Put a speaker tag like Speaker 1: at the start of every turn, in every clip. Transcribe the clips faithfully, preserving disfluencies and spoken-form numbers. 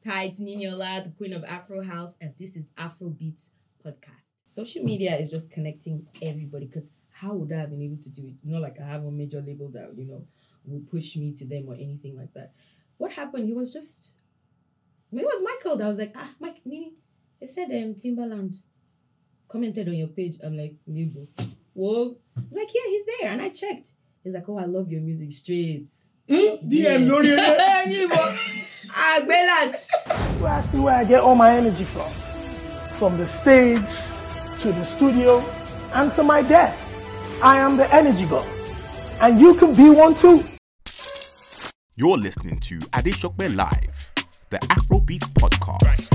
Speaker 1: Hi, it's Niniola, the queen of Afro House, and this is Afrobeats Podcast. Social media is just connecting everybody, because how would I have been able to do it? Not like I have a major label that, you know, will push me to them or anything like that. What happened? He was just, it was Michael that was like, ah, Mike, Nini, they said um, Timbaland commented on your page. I'm like, Nibo. Whoa. I'm like, yeah, he's there. And I checked. He's like, oh, I love your music straight.
Speaker 2: Mm,
Speaker 1: Yeah.
Speaker 2: D M Lori.
Speaker 1: Ah, Bellas.
Speaker 2: You ask me where I get all my energy from. From the stage to the studio and to my desk. I am the energy god. And you can be one too.
Speaker 3: You're listening to Adeshokbe Live, the Afrobeat Podcast.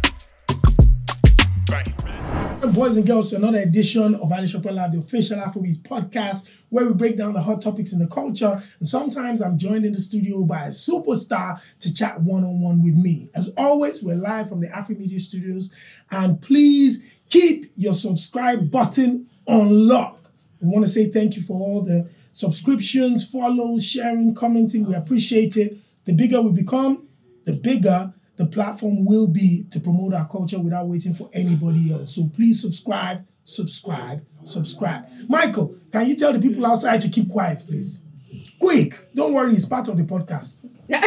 Speaker 2: Boys and girls, to another edition of Adeshokbe Live, the official Afrobeat Podcast, where we break down the hot topics in the culture. And sometimes I'm joined in the studio by a superstar to chat one-on-one with me. As always, we're live from the AfriMedia Studios. And please keep your subscribe button on lock. We want to say thank you for all the subscriptions, follows, sharing, commenting. We appreciate it. The bigger we become, the bigger the platform will be to promote our culture without waiting for anybody else. So please subscribe, subscribe, subscribe. Michael, can you tell the people outside to keep quiet, please? Quick. Don't worry, it's part of the podcast. We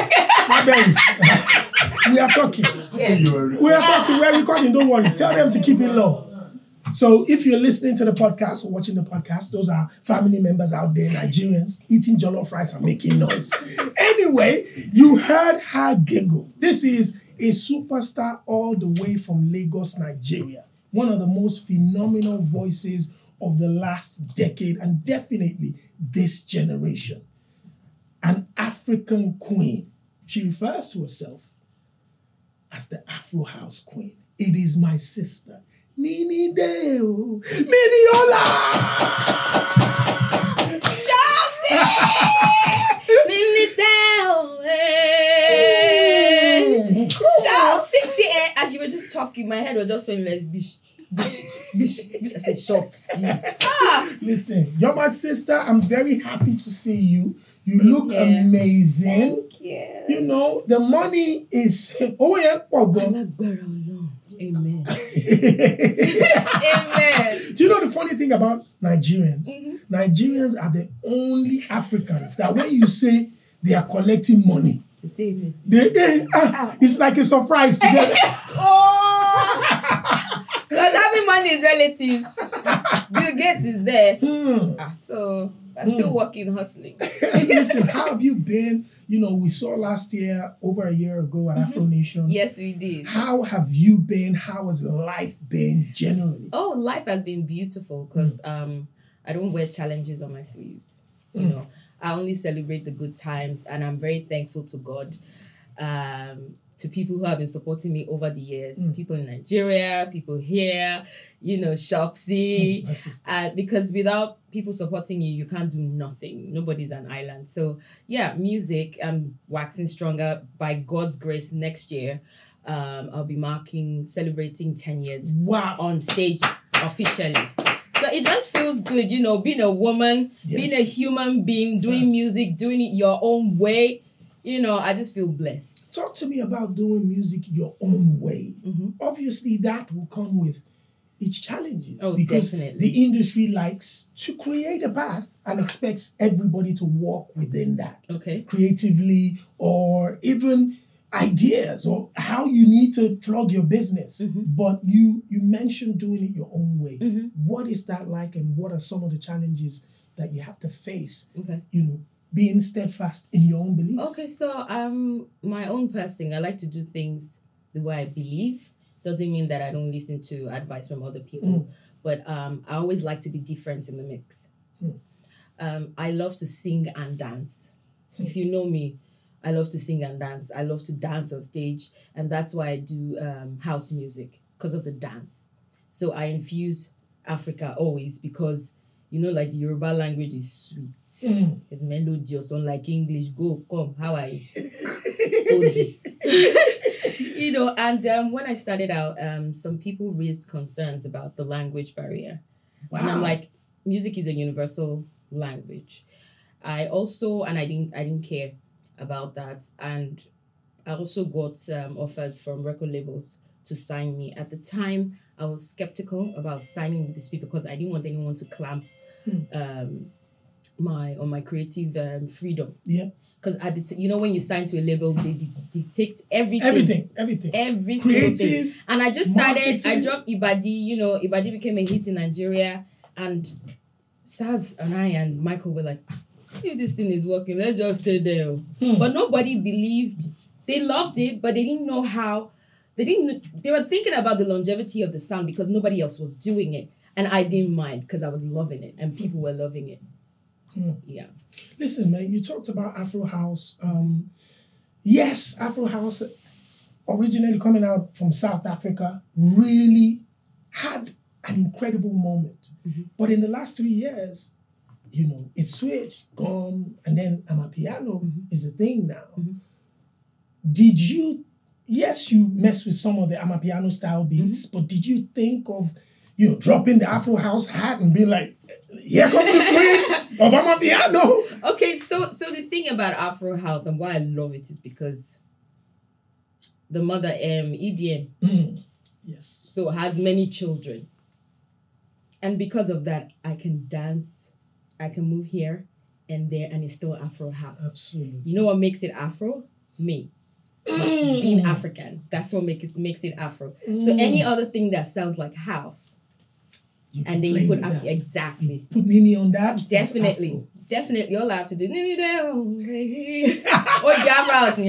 Speaker 2: are talking. We are talking. We are recording. Don't worry. Tell them to keep it low. So if you're listening to the podcast or watching the podcast, those are family members out there, Nigerians, eating jollof rice and making noise. Anyway, you heard her giggle. This is a superstar all the way from Lagos, Nigeria. One of the most phenomenal voices of the last decade and definitely this generation. An African queen. She refers to herself as the Afro House Queen. It is my sister, Nini Deo, Niniola!
Speaker 1: Chelsea! Nini Deo! Chelsea! See, eh, as you were just talking, my head was just feeling like, bish, bish, bish, bish. I said, shop, see. Ah!
Speaker 2: Listen, you're my sister. I'm very happy to see you. You look
Speaker 1: Yeah.
Speaker 2: amazing.
Speaker 1: Thank you.
Speaker 2: You know, the money is... Oh, yeah. Oh, God.
Speaker 1: Amen. Amen.
Speaker 2: Do you know the funny thing about Nigerians?
Speaker 1: Mm-hmm.
Speaker 2: Nigerians are the only Africans that when you say they are collecting money,
Speaker 1: Say amen.
Speaker 2: they, they ah, it's like a surprise to them.
Speaker 1: Oh! Because having money is relative. Bill Gates is there.
Speaker 2: Hmm.
Speaker 1: Ah, so I'm still
Speaker 2: Hmm.
Speaker 1: working, hustling.
Speaker 2: Listen, how have you been? You know, we saw last year, over a year ago at Afro Nation.
Speaker 1: Yes, we did.
Speaker 2: How have you been? How has life been generally?
Speaker 1: Oh, life has been beautiful because um, I don't wear challenges on my sleeves. You
Speaker 2: Mm.
Speaker 1: know, I only celebrate the good times, and I'm very thankful to God, um, to people who have been supporting me over the years.
Speaker 2: Mm.
Speaker 1: People in Nigeria, people here, you know, Shopsy.
Speaker 2: Mm, my sister.
Speaker 1: Uh, because without people supporting you, you can't do nothing. Nobody's an island. So yeah, music, I'm waxing stronger by God's grace. Next year, um, I'll be marking, celebrating ten years
Speaker 2: Wow.
Speaker 1: on stage officially. So it just feels good, you know, being a woman,
Speaker 2: Yes.
Speaker 1: being a human being, doing
Speaker 2: Right.
Speaker 1: music, doing it your own way. You know, I just feel blessed.
Speaker 2: Talk to me about doing music your own way.
Speaker 1: Mhm.
Speaker 2: Obviously, that will come with its challenges.
Speaker 1: Oh,
Speaker 2: because
Speaker 1: definitely.
Speaker 2: the industry likes to create a path and expects everybody to walk within that.
Speaker 1: Okay.
Speaker 2: Creatively, or even ideas or how you need to flog your business.
Speaker 1: Mhm.
Speaker 2: But you you mentioned doing it your own way.
Speaker 1: Mhm.
Speaker 2: What is that like, and what are some of the challenges that you have to face?
Speaker 1: Okay.
Speaker 2: You know, being steadfast in your own beliefs.
Speaker 1: Okay, so I'm my own person. I like to do things the way I believe. Doesn't mean that I don't listen to advice from other people,
Speaker 2: Mm.
Speaker 1: but um, I always like to be different in the mix.
Speaker 2: Mm.
Speaker 1: Um, I love to sing and dance. If you know me, I love to sing and dance. I love to dance on stage, and that's why I do um, house music, because of the dance. So I infuse Africa always, because you know, like the Yoruba language is sweet.
Speaker 2: Mm.
Speaker 1: It's melodious, unlike English. Go, come, how are you? Hold you. You know, and um, when I started out, um, some people raised concerns about the language barrier.
Speaker 2: Wow.
Speaker 1: And I'm like, music is a universal language. I also, and I didn't, I didn't care about that. And I also got um, offers from record labels to sign me. At the time, I was skeptical about signing with these people because I didn't want anyone to clamp
Speaker 2: Hmm.
Speaker 1: um, my on my creative um, freedom.
Speaker 2: Yeah.
Speaker 1: Because at the t- you know when you sign to a label, they di- dictate everything.
Speaker 2: Everything, everything.
Speaker 1: Every single thing.
Speaker 2: Creative,
Speaker 1: And I just started, I
Speaker 2: marketing.
Speaker 1: dropped Ibadi, you know, Ibadi became a hit in Nigeria. And Saz and I and Michael were like, if this thing is working, let's just stay there.
Speaker 2: Hmm.
Speaker 1: But nobody believed. They loved it, but they didn't know how. They didn't. They were thinking about the longevity of the sound because nobody else was doing it. And I didn't mind because I was loving it and people were loving it.
Speaker 2: Hmm.
Speaker 1: Yeah.
Speaker 2: Listen, man, you talked about Afro House. Um, yes, Afro House, originally coming out from South Africa, really had an incredible moment.
Speaker 1: Mhm.
Speaker 2: But in the last three years, you know, it switched, gone, and then Amapiano
Speaker 1: Mhm.
Speaker 2: is a thing now.
Speaker 1: Mhm.
Speaker 2: Did you, yes, you mess with some of the Amapiano style beats,
Speaker 1: Mm-hmm.
Speaker 2: but did you think of, you know, dropping the Afro House hat and being like, here comes the queen of Amapiano?
Speaker 1: Okay, so so the thing about Afro House and why I love it is because the mother um E D M
Speaker 2: Mm. Yes.
Speaker 1: so has many children. And because of that, I can dance, I can move here and there, and it's still Afro House.
Speaker 2: Absolutely.
Speaker 1: You know what makes it Afro? Me.
Speaker 2: Mm.
Speaker 1: Being African. That's what makes it makes it Afro. So any other thing that sounds like house,
Speaker 2: You
Speaker 1: and then
Speaker 2: play
Speaker 1: you put
Speaker 2: with
Speaker 1: Afro,
Speaker 2: that.
Speaker 1: exactly.
Speaker 2: Put Nini on that. it's
Speaker 1: Definitely.
Speaker 2: Afro.
Speaker 1: Definitely. All I have to do. Or Jab House.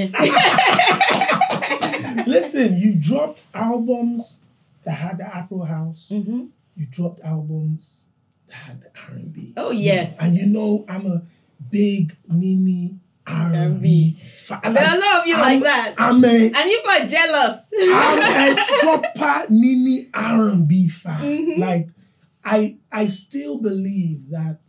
Speaker 2: Listen, you dropped albums that had the Afro House.
Speaker 1: Mm-hmm.
Speaker 2: You dropped albums that had the R and B.
Speaker 1: Oh, yes.
Speaker 2: And you know, I'm a big Nini R and
Speaker 1: R
Speaker 2: B
Speaker 1: and
Speaker 2: fan.
Speaker 1: I love you
Speaker 2: I'm,
Speaker 1: like that.
Speaker 2: I'm a,
Speaker 1: And you got jealous.
Speaker 2: I'm a proper Nini R and B fan.
Speaker 1: Mhm.
Speaker 2: Like, I I still believe that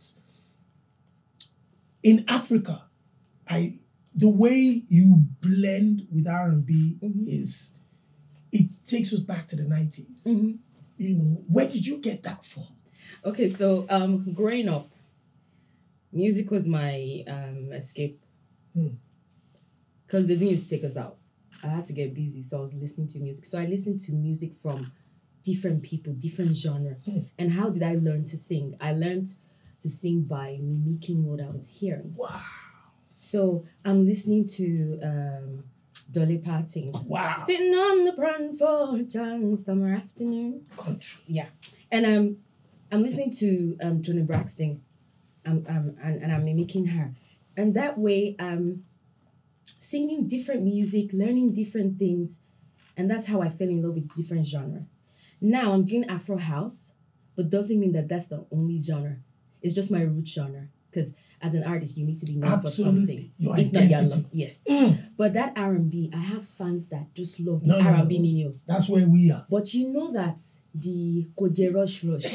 Speaker 2: in Africa, I the way you blend with R and B
Speaker 1: Mhm.
Speaker 2: is it takes us back to the nineties.
Speaker 1: Mhm.
Speaker 2: You know, where did you get that from?
Speaker 1: Okay, so um, growing up, music was my um, escape.
Speaker 2: Hmm.
Speaker 1: Because they didn't used to take us out. I had to get busy, so I was listening to music. So I listened to music from different people, different genre.
Speaker 2: Hmm.
Speaker 1: And how did I learn to sing? I learned to sing by mimicking what I was hearing.
Speaker 2: Wow.
Speaker 1: So I'm listening to um, Dolly Parton.
Speaker 2: Wow.
Speaker 1: Sitting on the front porch on summer afternoon.
Speaker 2: Country.
Speaker 1: Yeah. And um, I'm listening to um, Toni Braxton um, um, and, and I'm mimicking her. And that way I'm singing different music, learning different things. And that's how I fell in love with different genre. Now I'm doing Afro House, but doesn't mean that that's the only genre. It's just my root genre. Because as an artist, you need to be known for
Speaker 2: Absolutely.
Speaker 1: something.
Speaker 2: Your
Speaker 1: If not, you're
Speaker 2: identity.
Speaker 1: lost. Yes.
Speaker 2: Mm.
Speaker 1: But that R and B, I have fans that just love the
Speaker 2: No, no,
Speaker 1: R and B
Speaker 2: no.
Speaker 1: Nino.
Speaker 2: That's where we are.
Speaker 1: But you know that the Koje Rush Rush,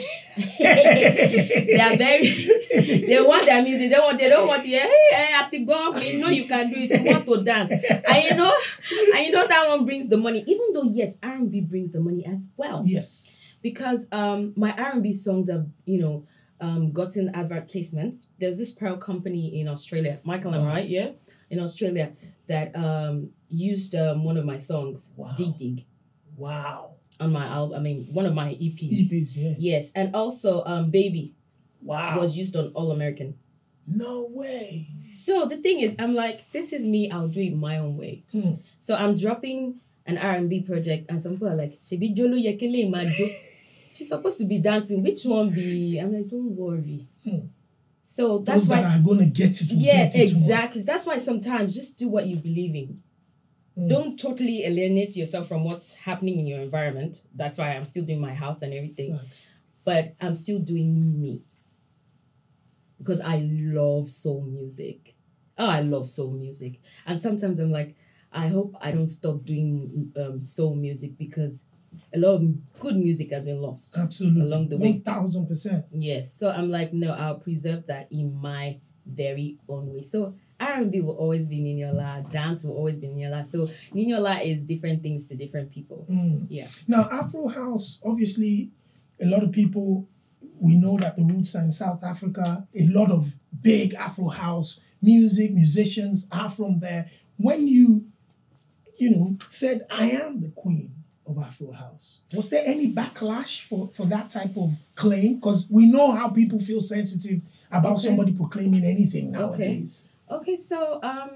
Speaker 1: they are very, they want their music. They want, they don't want to hear, hey, hey, Atigo, we know you can do it. You want to dance, and you know, and you know that one brings the money. Even though yes, R and B brings the money as well.
Speaker 2: Yes.
Speaker 1: Because um, my R and B songs have, you know, um, gotten advert placements. There's this pearl company in Australia, Michael, am I right? Yeah, in Australia that um used um, one of my songs,
Speaker 2: Wow.
Speaker 1: Dig Dig,
Speaker 2: Wow.
Speaker 1: on my album. I mean, one of my E Ps.
Speaker 2: E Ps, yeah.
Speaker 1: Yes, and also um, Baby
Speaker 2: Wow.
Speaker 1: was used on All American.
Speaker 2: No way.
Speaker 1: So the thing is, I'm like, this is me. I'll do it my own way.
Speaker 2: Hmm.
Speaker 1: So I'm dropping an R and B project, and some people are like, "Shebi Jolo Yekele Majo." She's supposed to be dancing. Which one be? I'm like, don't worry.
Speaker 2: Hmm.
Speaker 1: So that's
Speaker 2: Those
Speaker 1: why.
Speaker 2: that are going to get it will
Speaker 1: Yeah,
Speaker 2: get this one.
Speaker 1: exactly. That's why sometimes just do what you believe in.
Speaker 2: Hmm.
Speaker 1: Don't totally alienate yourself from what's happening in your environment. That's why I'm still doing my house and everything.
Speaker 2: Right.
Speaker 1: But I'm still doing me. Because I love soul music. Oh, I love soul music. And sometimes I'm like, I hope I don't stop doing um, soul music because a lot of good music has been lost.
Speaker 2: Absolutely.
Speaker 1: Along the way.
Speaker 2: one thousand percent.
Speaker 1: Yes. So I'm like, no, I'll preserve that in my very own way. So R and B will always be Niniola. Dance will always be Niniola. So Niniola is different things to different people.
Speaker 2: Mm.
Speaker 1: Yeah.
Speaker 2: Now, Afro House, obviously, a lot of people, we know that the roots are in South Africa. A lot of big Afro House music, musicians are from there. When you you know, said, I am the queen of Afro House. Was there any backlash for, for that type of claim? Because we know how people feel sensitive about
Speaker 1: Okay.
Speaker 2: somebody proclaiming anything nowadays.
Speaker 1: Okay, so um,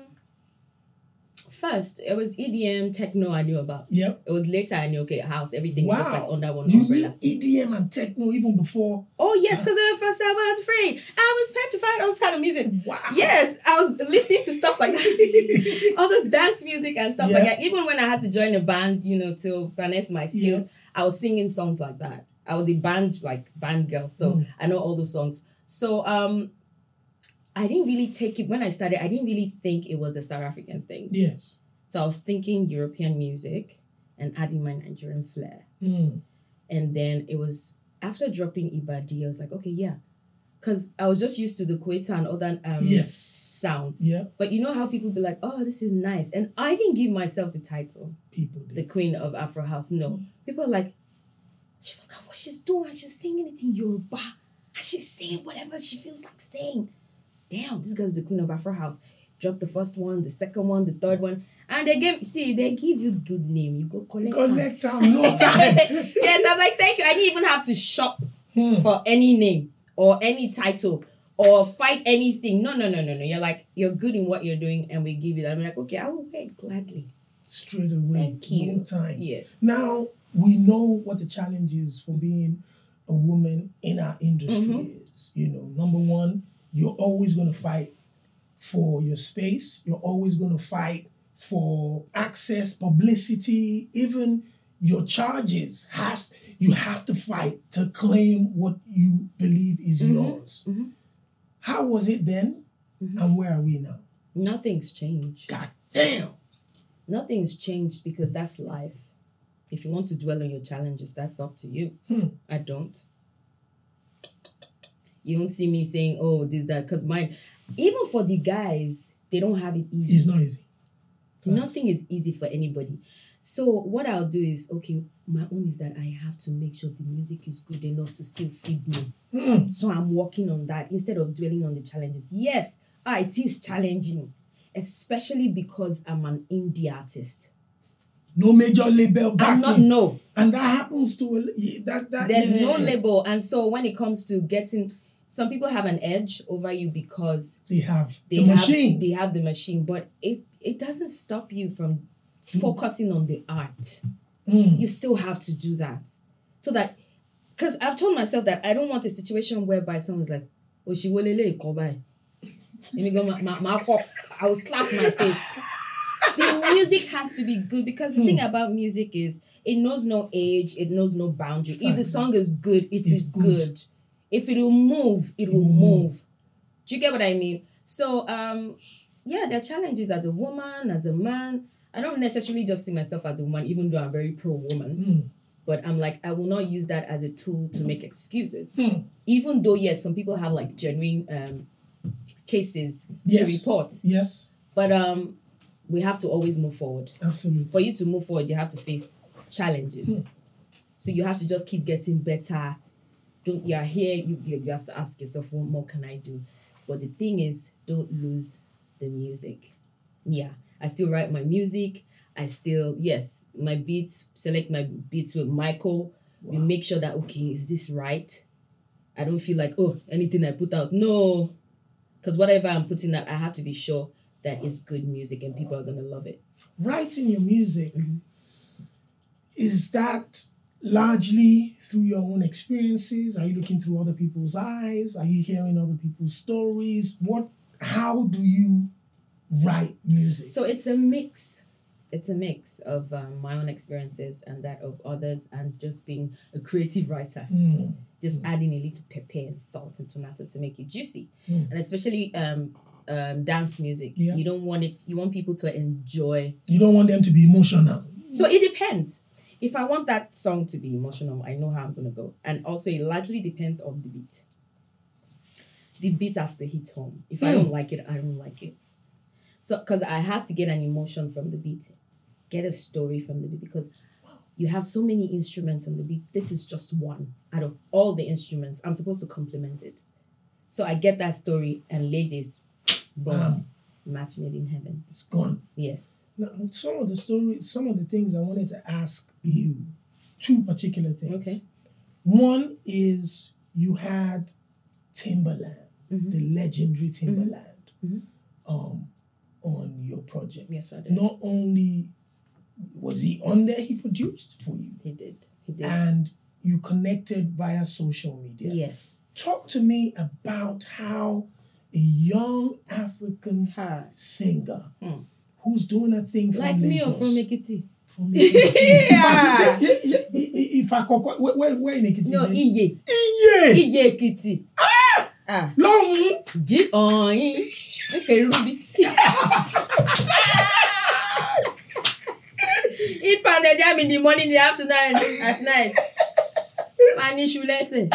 Speaker 1: first it was E D M, techno I knew about.
Speaker 2: Yep.
Speaker 1: It was later I knew, okay, house, everything was just like
Speaker 2: Wow.
Speaker 1: under one
Speaker 2: You
Speaker 1: umbrella.
Speaker 2: knew E D M and techno even before.
Speaker 1: Oh yes, because at first I was afraid. I was petrified, all this kind of music.
Speaker 2: Wow.
Speaker 1: Yes, I was listening to stuff like that. All this dance music and stuff like
Speaker 2: Yeah.
Speaker 1: that. Even when I had to join a band, you know, to harness my skills, I was singing songs like that. I was a band, like band girl, so
Speaker 2: Mm.
Speaker 1: I know all the songs. So um, I didn't really take it, when I started, I didn't really think it was a South African thing.
Speaker 2: Yes.
Speaker 1: So I was thinking European music and adding my Nigerian flair.
Speaker 2: Mm.
Speaker 1: And then it was, after dropping Ibadi, I was like, okay, yeah. Because I was just used to the Queta and other um,
Speaker 2: Yes.
Speaker 1: sounds.
Speaker 2: Yeah.
Speaker 1: But you know how people be like, oh, this is nice. And I didn't give myself the title,
Speaker 2: People
Speaker 1: the
Speaker 2: do.
Speaker 1: Queen of Afro House. No. People are like, she look at what she's doing. She's singing it in Yoruba. And she's saying whatever she feels like saying. Damn, this girl's the Queen of Afro House. Drop the first one, the second one, the third one. And they give, see, they give you good name. You go collect am.
Speaker 2: Collect time, no time.
Speaker 1: Yes, I'm like, thank you. I didn't even have to shop
Speaker 2: Hmm.
Speaker 1: for any name or any title or fight anything. No, no, no, no, no. You're like, you're good in what you're doing and we give you that. I'm like, okay, I will pay gladly.
Speaker 2: Straight away.
Speaker 1: Thank you.
Speaker 2: No time.
Speaker 1: Yes.
Speaker 2: Now, we know what the challenge is for being a woman in our industry
Speaker 1: Mhm.
Speaker 2: is. You know, number one, you're always going to fight for your space. You're always going to fight for access, publicity, even your charges. Has you have to fight to claim what you believe is
Speaker 1: Mhm.
Speaker 2: yours.
Speaker 1: Mhm.
Speaker 2: How was it then,
Speaker 1: Mhm.
Speaker 2: and where are we now?
Speaker 1: Nothing's changed.
Speaker 2: God damn.
Speaker 1: Nothing's changed because that's life. If you want to dwell on your challenges, that's up to you.
Speaker 2: Hmm.
Speaker 1: I don't. You don't see me saying, oh, this, that, because mine, even for the guys, they don't have it easy.
Speaker 2: It's not easy.
Speaker 1: Nothing is easy for anybody. So what I'll do is, okay, my own is that I have to make sure the music is good enough to still feed me.
Speaker 2: Mm.
Speaker 1: So I'm working on that instead of dwelling on the challenges. Yes, ah, it is challenging, especially because I'm an indie artist.
Speaker 2: No major label backing.
Speaker 1: I'm not, no.
Speaker 2: And that happens to a, yeah, that that.
Speaker 1: There's
Speaker 2: yeah.
Speaker 1: no label. And so when it comes to getting, some people have an edge over you because
Speaker 2: They have
Speaker 1: they
Speaker 2: the
Speaker 1: have
Speaker 2: machine.
Speaker 1: they have the machine, but it, it doesn't stop you from
Speaker 2: Mm.
Speaker 1: focusing on the art.
Speaker 2: Mm.
Speaker 1: You still have to do that. So that, because I've told myself that I don't want a situation whereby someone's like, oh, she will lay go by. Let me go, my, my, my pop. I will slap my face. The music has to be good because the
Speaker 2: Hmm.
Speaker 1: thing about music is it knows no age, it knows no boundary. If the
Speaker 2: Fact.
Speaker 1: song is good, it
Speaker 2: It's
Speaker 1: is
Speaker 2: good.
Speaker 1: good. If it will move, it will
Speaker 2: will
Speaker 1: move.
Speaker 2: move.
Speaker 1: Do you get what I mean? So, um, yeah, there are challenges as a woman, as a man. I don't necessarily just see myself as a woman, even though I'm very pro-woman.
Speaker 2: Mm.
Speaker 1: But I'm like, I will not use that as a tool to make excuses.
Speaker 2: Mm.
Speaker 1: Even though, yes, some people have like genuine um, cases
Speaker 2: Yes.
Speaker 1: to report.
Speaker 2: Yes,
Speaker 1: But um, we have to always move forward.
Speaker 2: absolutely.
Speaker 1: For you to move forward, you have to face challenges.
Speaker 2: Hmm.
Speaker 1: So you have to just keep getting better. Don't you're here, you, you you have to ask yourself, what more can I do? But the thing is, don't lose the music. Yeah, I still write my music. I still, yes, my beats, select my beats with Michael. We
Speaker 2: Wow.
Speaker 1: make sure that, okay, is this right? I don't feel like, oh, anything I put out. No. Because whatever I'm putting out, I have to be sure that it's good music and people are going to love it.
Speaker 2: Writing your music,
Speaker 1: Mhm.
Speaker 2: is that largely through your own experiences? Are you looking through other people's eyes? Are you hearing other people's stories? What? How do you write music?
Speaker 1: So it's a mix. It's a mix of um, my own experiences and that of others, and just being a creative writer.
Speaker 2: Mm.
Speaker 1: Just adding a little pepper and salt and tomato to make it juicy.
Speaker 2: Mm.
Speaker 1: And especially um, um, dance music.
Speaker 2: Yeah.
Speaker 1: You don't want it. You want people to enjoy.
Speaker 2: You don't want them to be emotional.
Speaker 1: So it depends. If I want that song to be emotional, I know how I'm gonna go. And also, it largely depends on the beat. The beat has to hit home. If I
Speaker 2: Mm.
Speaker 1: don't like it, I don't like it. So, because I have to get an emotion from the beat, get a story from the beat, because you have so many instruments on the beat. This is just one out of all the instruments. I'm supposed to complement it. So I get that story and lay this, boom,
Speaker 2: Bam.
Speaker 1: match made in heaven.
Speaker 2: It's gone.
Speaker 1: Yes.
Speaker 2: Now, some of the stories, some of the things I wanted to ask you, two particular things.
Speaker 1: Okay.
Speaker 2: One is you had Timbaland,
Speaker 1: Mm-hmm.
Speaker 2: the legendary Timbaland,
Speaker 1: Mm-hmm.
Speaker 2: um, on your project.
Speaker 1: Yes, I did.
Speaker 2: Not only was he on there, he produced for you.
Speaker 1: He did. He did.
Speaker 2: And you connected via social media.
Speaker 1: Yes.
Speaker 2: Talk to me about how a young African
Speaker 1: Ha.
Speaker 2: singer
Speaker 1: Hmm.
Speaker 2: who's doing a thing from
Speaker 1: Like me or
Speaker 2: Lagos.
Speaker 1: from Ekiti?
Speaker 2: From Ekiti.
Speaker 1: Yeah.
Speaker 2: If I could, where, where, where in Ekiti?
Speaker 1: No,
Speaker 2: then?
Speaker 1: Iye.
Speaker 2: Iye!
Speaker 1: Iye Ekiti. Ah! Ah.
Speaker 2: Long!
Speaker 1: Jí ọ̀yin. Okay, Ruby. Eat pounded yam in the morning, in the afternoon, at night. Man, you should listen.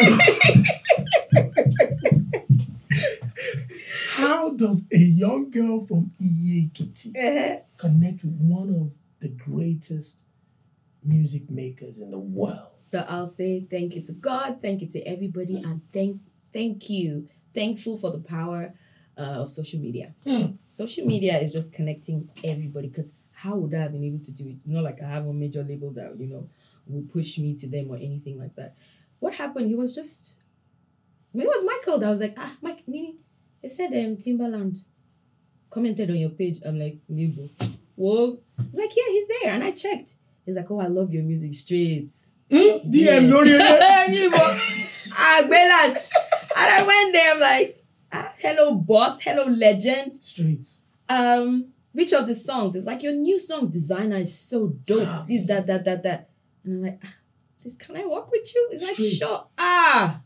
Speaker 2: How does a young girl from Iye Ekiti connect with one of the greatest music makers in the world?
Speaker 1: So I'll say thank you to God, thank you to everybody, and thank thank you. Thankful for the power uh, of social media.
Speaker 2: Hmm.
Speaker 1: Social media is just connecting everybody, because how would I have been able to do it? Not like I have a major label that, you know, will push me to them or anything like that. What happened? He was just, it was Michael that was like, ah, Mike, Nini, they said um, Timbaland commented on your page. I'm like, Nibo. Whoa. I'm like, yeah, he's there. And I checked. He's like, oh, I love your music straight.
Speaker 2: Hmm? D M
Speaker 1: Yeah.
Speaker 2: Lori.
Speaker 1: Nibo. Ah, Belas. And I went there, I'm like, ah, hello, boss. Hello, legend.
Speaker 2: Straight.
Speaker 1: Um, which of the songs? It's like, your new song designer is so dope.
Speaker 2: Ah,
Speaker 1: This,
Speaker 2: man.
Speaker 1: that, that, that, that. And I'm like, ah, this, can I work with you? It's like,
Speaker 2: Straight.
Speaker 1: sure. Ah.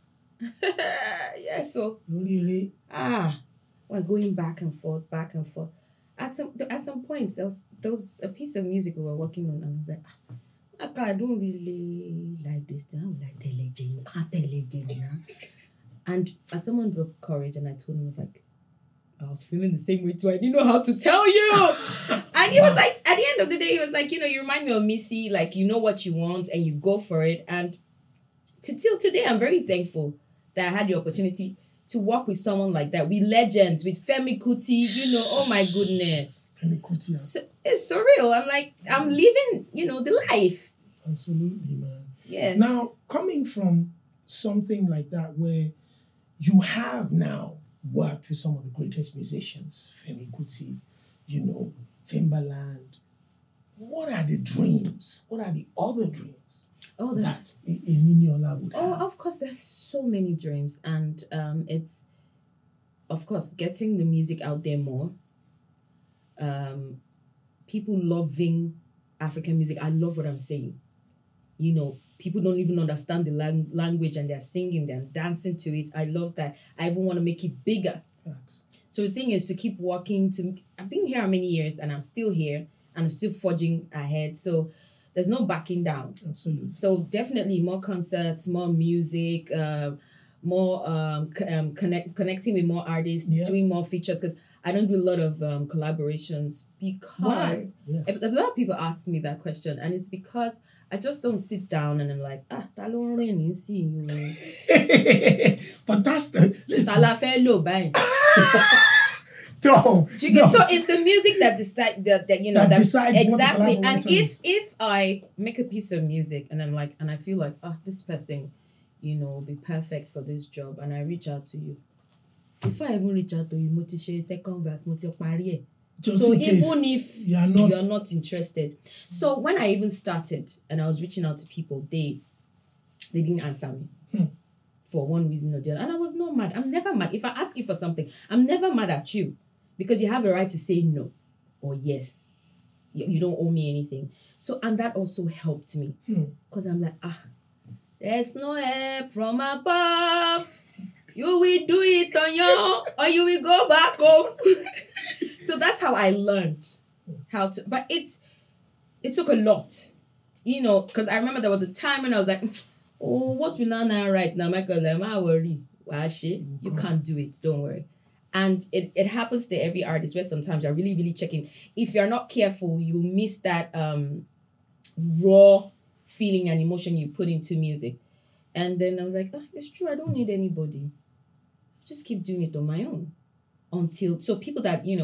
Speaker 1: Yeah, so,
Speaker 2: Lori.
Speaker 1: ah. We're going back and forth, back and forth. At some at some points, there was, there was a piece of music we were working on, and I was like, ah, Aka, I don't really like this thing. I would like tell legend. You can't tell legend now. And as someone broke courage, and I told him, I was like, I was feeling the same way too. I didn't know how to tell you. And he was like, at the end of the day, he was like, you know, you remind me of Missy. Like, you know what you want, and you go for it. And to till today, I'm very thankful that I had the opportunity to work with someone like that, with legends, with Femi Kuti, you know, oh my goodness.
Speaker 2: Femi Kuti.
Speaker 1: So, it's surreal. I'm like, I'm living, you know, the life.
Speaker 2: Absolutely, man.
Speaker 1: Yes.
Speaker 2: Now, coming from something like that where you have now worked with some of the greatest musicians, Femi Kuti, you know, Timbaland, what are the dreams? What are the other dreams
Speaker 1: oh, that's,
Speaker 2: that a, a Niniola would
Speaker 1: oh,
Speaker 2: have?
Speaker 1: of course, there's so many dreams. And um, it's, of course, getting the music out there more. Um, people loving African music. I love what I'm saying. You know, people don't even understand the lang- language, and they're singing, they're dancing to it. I love that. I even want to make it bigger.
Speaker 2: Facts.
Speaker 1: So the thing is to keep working. To I've been here how many years, and I'm still here, and I'm still forging ahead. So there's no backing down.
Speaker 2: Absolutely.
Speaker 1: So definitely more concerts, more music, uh, more um, c- um connect connecting with more artists,
Speaker 2: Yeah.
Speaker 1: doing more features, because I don't do a lot of um, collaborations because
Speaker 2: Why? Yes.
Speaker 1: a, a lot of people ask me that question, and it's because I just don't sit down and I'm like, ah, ta ló ń rìn ní sí i o?
Speaker 2: But that's the...
Speaker 1: Ta
Speaker 2: Listen,
Speaker 1: la fẹ́ lò báyìí?
Speaker 2: no,
Speaker 1: Do you get,
Speaker 2: no.
Speaker 1: so it's the music that decide that, that you know
Speaker 2: That
Speaker 1: that,
Speaker 2: decides what the
Speaker 1: exactly. And
Speaker 2: collaborator
Speaker 1: if
Speaker 2: is.
Speaker 1: if I make a piece of music and I'm like, and I feel like, ah, this person, you know, will be perfect for this job, and I reach out to you. Before I even reach out to you, mo ti ṣe second verse, mo ti parí ẹ̀.
Speaker 2: Just
Speaker 1: So
Speaker 2: in case
Speaker 1: even if
Speaker 2: you are not...
Speaker 1: you're not interested, so when I even started and I was reaching out to people, they they didn't answer me.
Speaker 2: Hmm.
Speaker 1: For one reason or the other. And I was not mad. I'm never mad. If I ask you for something, I'm never mad at you, because you have a right to say no or yes. You, you don't owe me anything. So, and that also helped me, because
Speaker 2: Hmm.
Speaker 1: I'm like, ah, there's no help from above. You will do it on your own, or you will go back home. So that's how I learned how to, but it, it took a lot, you know, because I remember there was a time when I was like, oh, what will I now write now, Michael? I'm not worried. You can't do it. Don't worry. And it, it happens to every artist where sometimes you're really, really checking. If you're not careful, you miss that um, raw feeling and emotion you put into music. And then I was like, oh, it's true. I don't need anybody. Just keep doing it on my own until, so people that, you know,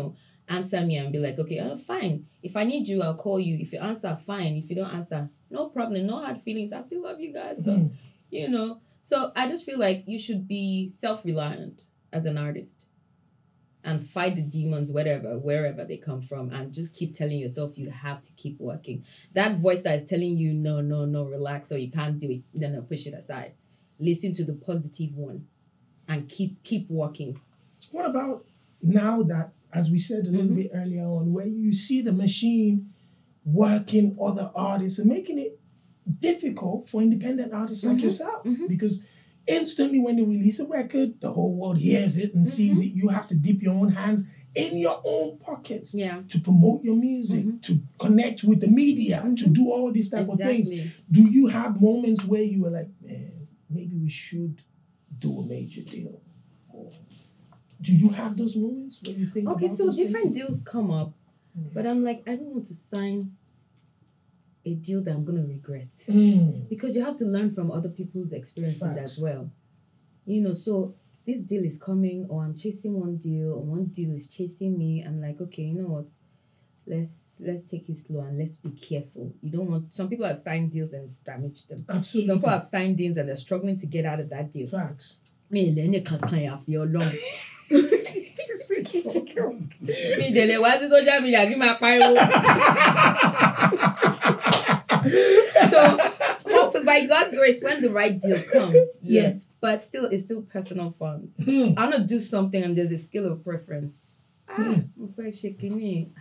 Speaker 1: answer me and be like, okay, oh, fine. If I need you, I'll call you. If you answer, fine. If you don't answer, no problem. No hard feelings. I still love you guys, though. Mm. You know. So I just feel like you should be self-reliant as an artist and fight the demons, whatever, wherever they come from, and just keep telling yourself you have to keep working. That voice that is telling you, no, no, no, relax, or you can't do it, then I'll push it aside. Listen to the positive one and keep keep working.
Speaker 2: What about now that, as we said a little mm-hmm. bit earlier on, where you see the machine working other artists and making it difficult for independent artists mm-hmm. like yourself? Mm-hmm. Because instantly when they release a record, the whole world hears it and mm-hmm. sees it. You have to dip your own hands in your own pockets
Speaker 1: yeah.
Speaker 2: to promote your music, mm-hmm. to connect with the media, mm-hmm. to do all these type exactly. of things. Do you have moments where you were like, man, maybe we should do a major deal? Or do you have those moments where you think
Speaker 1: okay,
Speaker 2: about
Speaker 1: so
Speaker 2: those
Speaker 1: different
Speaker 2: things?
Speaker 1: deals come up, mm-hmm. but I'm like, I don't want to sign a deal that I'm going to regret.
Speaker 2: Mm.
Speaker 1: Because you have to learn from other people's experiences Facts. As well. You know, so this deal is coming, or I'm chasing one deal, or one deal is chasing me. I'm like, okay, you know what? Let's let's take it slow and let's be careful. You don't want, some people have signed deals and it's damaged them.
Speaker 2: Absolutely.
Speaker 1: Some people have signed deals and they're struggling to get out of that deal.
Speaker 2: Facts.
Speaker 1: Me, Lenny can't play off your long. Me, Dele, what's this social media? Give me a pyro. So, hopefully, by God's grace, when the right deal comes, yes, yeah. but still, it's still personal funds.
Speaker 2: Mm.
Speaker 1: I'm gonna do something, and there's a scale of preference. Ah, I'm very shaking.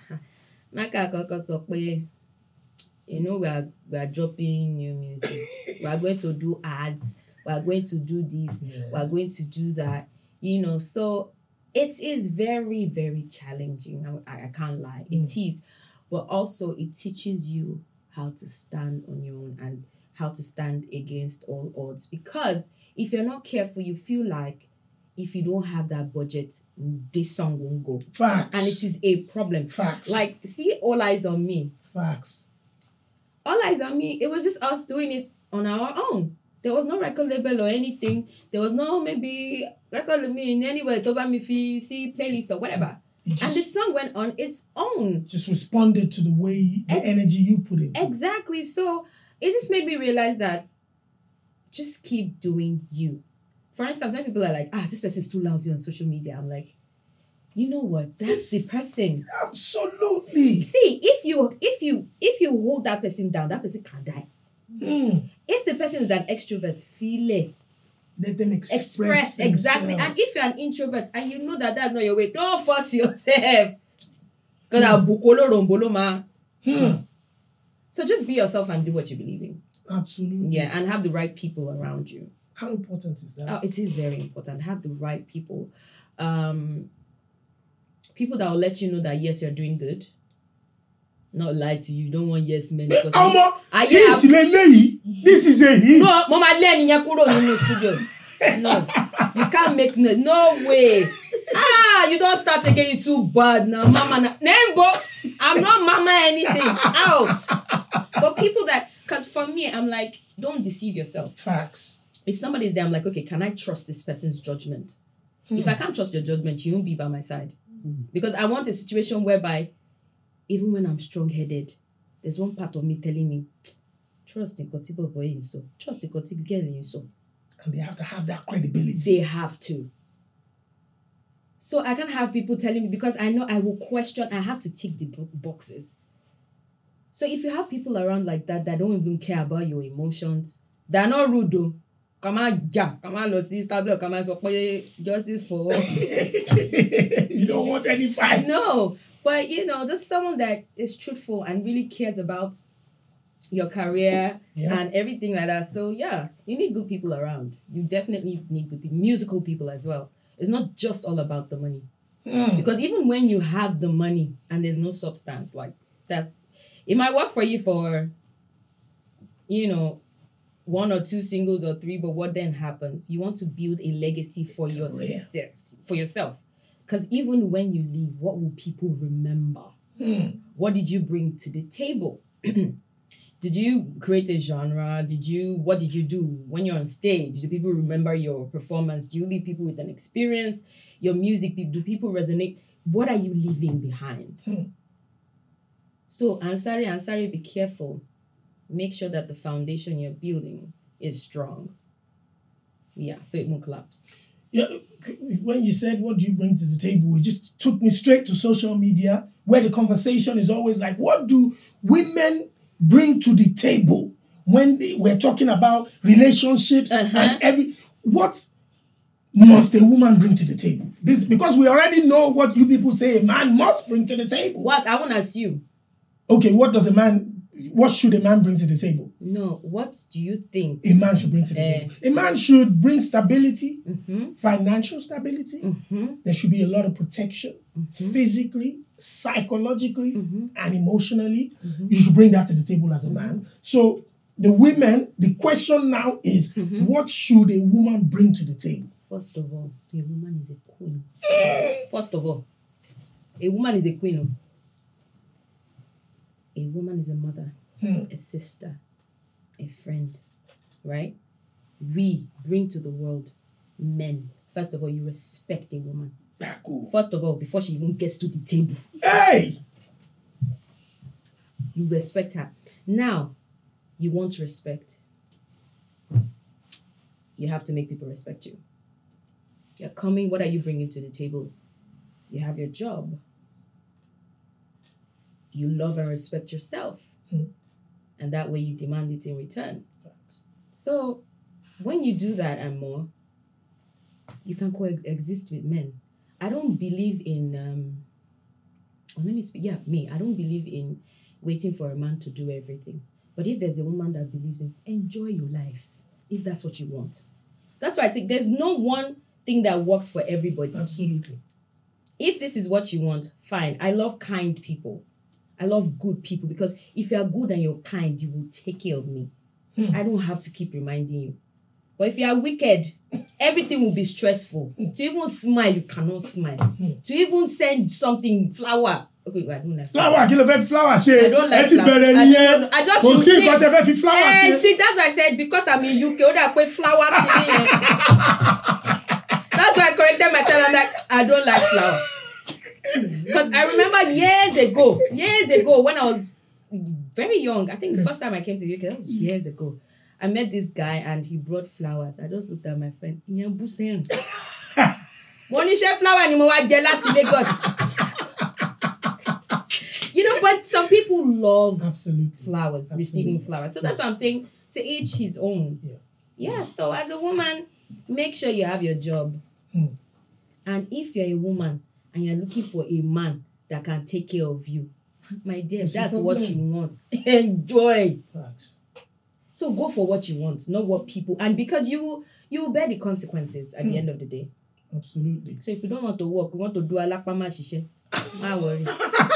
Speaker 1: You know, we are we are dropping new music. We are going to do ads. We are going to do this. Yeah. We are going to do that. You know, so it is very, very challenging. I, I can't lie. Mm. It is, but also it teaches you how to stand on your own and how to stand against all odds. Because if you're not careful, you feel like if you don't have that budget, this song won't go.
Speaker 2: Facts.
Speaker 1: And it is a problem.
Speaker 2: Facts.
Speaker 1: Like, see All Eyes on Me.
Speaker 2: Facts.
Speaker 1: All Eyes on Me, it was just us doing it on our own. There was no record label or anything. There was no maybe record label in anywhere, Toba Mifi, see playlist or whatever. Just, and the song went on its own. Just
Speaker 2: responded to the way, the Ex- energy you put in.
Speaker 1: Exactly. So it just made me realize that just keep doing you. For instance, when people are like, ah, this person's too lousy on social media, I'm like, you know what? That's the person.
Speaker 2: Absolutely.
Speaker 1: See, if you if you if you hold that person down, that person can die.
Speaker 2: Mm.
Speaker 1: If the person is an extrovert, feel it.
Speaker 2: Let them express,
Speaker 1: express exactly. And if you're an introvert and you know that that's not your way, don't force yourself. Because I'm bukolo rombolo ma. So just be yourself and do what you believe in.
Speaker 2: Absolutely.
Speaker 1: Yeah, and have the right people around you.
Speaker 2: How important is that?
Speaker 1: Oh, it is very important. Have the right people. Um, people that will let you know that yes, you're doing good. Not lie to you. You don't want yes men. Because
Speaker 2: I, I, I, this is a hit.
Speaker 1: No, Mama Lenny Yakuro in the studio. No, you can't make no, no way. Ah, you don't start again. You too bad now, Mama. Nembo, I'm not Mama anything. Out. But people that, because for me, I'm like, don't deceive yourself.
Speaker 2: Facts.
Speaker 1: If somebody's there, I'm like, okay, can I trust this person's judgment? Hmm. If I can't trust your judgment, you won't be by my side. Hmm. Because I want a situation whereby, even when I'm strong-headed, there's one part of me telling me, trust in Kotibo boy in so. Trust in Kotibo girl in so.
Speaker 2: And they have to have that credibility.
Speaker 1: They have to. So I can't have people telling me, because I know I will question, I have to tick the boxes. So if you have people around like that, that don't even care about your emotions, they're not rude though. Come on, yeah, come on, let's see, start come on, so justice for all.
Speaker 2: You don't want any fight.
Speaker 1: No. But, you know, there's someone that is truthful and really cares about your career yeah. and everything like that. So, yeah, you need good people around. You definitely need good people, musical people as well. It's not just all about the money. Mm. Because even when you have the money and there's no substance, like, that's, it might work for you for, you know, one or two singles or three, but what then happens? You want to build a legacy for yourself, for yourself. Because even when you leave, what will people remember?
Speaker 2: Hmm.
Speaker 1: What did you bring to the table? Did you create a genre? Did you, what did you do when you're on stage? Do people remember your performance? Do you leave people with an experience? Your music, do people resonate? what are you leaving behind?
Speaker 2: Hmm.
Speaker 1: So Ansari, Ansari, be careful. Make sure that the foundation you're building is strong. Yeah, so it won't collapse.
Speaker 2: Yeah, when you said what do you bring to the table, it just took me straight to social media, where the conversation is always like, what do women bring to the table when they, we're talking about relationships
Speaker 1: Uh-huh.
Speaker 2: and every what must a woman bring to the table? This because we already know what you people say a man must bring to the table.
Speaker 1: What? I want to assume.
Speaker 2: Okay, what does a man? What should a man bring to the table?
Speaker 1: No, what do you think?
Speaker 2: A man should bring to the
Speaker 1: Eh.
Speaker 2: table. A man should bring stability,
Speaker 1: Mm-hmm.
Speaker 2: financial stability.
Speaker 1: Mm-hmm.
Speaker 2: There should be a lot of protection, physically, psychologically,
Speaker 1: Mm-hmm.
Speaker 2: and emotionally. You should bring that to the table as a man. So the women, the question now is,
Speaker 1: Mm-hmm.
Speaker 2: what should a woman bring to the table?
Speaker 1: First of all, a woman is a queen. First of all, a woman is a queen. oh. A woman is a mother,
Speaker 2: Hmm.
Speaker 1: a sister, a friend, right? We bring to the world men. First of all, you respect a woman.
Speaker 2: Baku.
Speaker 1: First of all, before she even gets to the table,
Speaker 2: Hey!
Speaker 1: you respect her. Now, you want respect. You have to make people respect you. You're coming, what are you bringing to the table? You have your job. You love and respect yourself.
Speaker 2: Hmm.
Speaker 1: And that way you demand it in return. So, when you do that and more, you can coexist with men. I don't believe in, um, oh, let me speak, yeah, me. I don't believe in waiting for a man to do everything. But if there's a woman that believes in, enjoy your life, if that's what you want. That's why I say there's no one thing that works for everybody.
Speaker 2: Absolutely.
Speaker 1: If this is what you want, fine. I love kind people. I love good people because if you're good and you're kind, you will take care of me.
Speaker 2: Hmm.
Speaker 1: I don't have to keep reminding you. But if you are wicked, everything will be stressful. To even smile, you cannot smile. To even send something, flower. Okay, I don't like
Speaker 2: Flower, kí ló fẹ́ fi flower ṣe?
Speaker 1: I don't like
Speaker 2: Ẹ ti
Speaker 1: flower.
Speaker 2: bẹ̀rẹ̀
Speaker 1: I don't
Speaker 2: nìyẹn.
Speaker 1: know. I just
Speaker 2: Kò
Speaker 1: should
Speaker 2: sí
Speaker 1: say-
Speaker 2: nǹkan tẹ́ fẹ́ fi flower
Speaker 1: Eh,
Speaker 2: ṣe.
Speaker 1: see, that's why I said because I'm in U K, all that put flower thing here. That's why I corrected myself. I'm like, I don't like flower. Because I remember years ago, years ago, when I was very young, I think the first time I came to U K, that was years ago. I met this guy and he brought flowers. I just looked at my friend. Ìyẹn bú sẹ́yìn. Mo ní ṣé flower ni mo wá jẹ láti Lagos. You know, but some people love
Speaker 2: Absolutely.
Speaker 1: flowers,
Speaker 2: Absolutely.
Speaker 1: receiving flowers. So that's
Speaker 2: Yes.
Speaker 1: what I'm saying. To each his own.
Speaker 2: Yeah.
Speaker 1: Yeah. So as a woman, make sure you have your job.
Speaker 2: Hmm.
Speaker 1: And if you're a woman and you're looking for a man that can take care of you, my dear,
Speaker 2: What's the
Speaker 1: that's what
Speaker 2: problem?
Speaker 1: you want. Enjoy.
Speaker 2: Facts.
Speaker 1: So go for what you want, not what people. And because you you will bear the consequences at
Speaker 2: Hmm.
Speaker 1: the end of the day.
Speaker 2: Absolutely.
Speaker 1: So if you don't want to work, you want to do alakpama shishe. Don't worry.